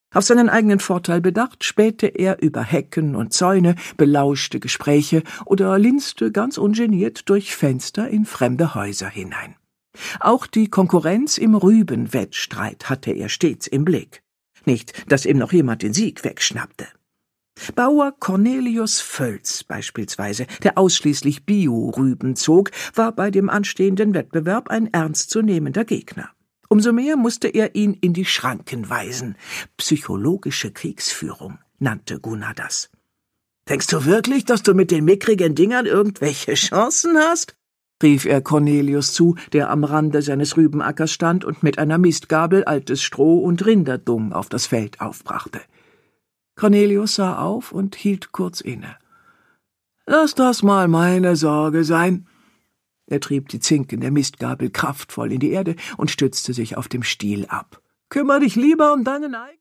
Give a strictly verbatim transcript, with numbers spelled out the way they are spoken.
Auf seinen eigenen Vorteil bedacht, spähte er über Hecken und Zäune, belauschte Gespräche oder linste ganz ungeniert durch Fenster in fremde Häuser hinein. Auch die Konkurrenz im Rübenwettstreit hatte er stets im Blick. Nicht, dass ihm noch jemand den Sieg wegschnappte. Bauer Cornelius Völz beispielsweise, der ausschließlich Bio-Rüben zog, war bei dem anstehenden Wettbewerb ein ernstzunehmender Gegner. Umso mehr musste er ihn in die Schranken weisen. Psychologische Kriegsführung nannte Gunnar das. »Denkst du wirklich, dass du mit den mickrigen Dingern irgendwelche Chancen hast?« rief er Cornelius zu, der am Rande seines Rübenackers stand und mit einer Mistgabel altes Stroh und Rinderdung auf das Feld aufbrachte. Cornelius sah auf und hielt kurz inne. »Lass das mal meine Sorge sein.« Er trieb die Zinken der Mistgabel kraftvoll in die Erde und stützte sich auf dem Stiel ab. »Kümmer dich lieber um deinen eigenen...«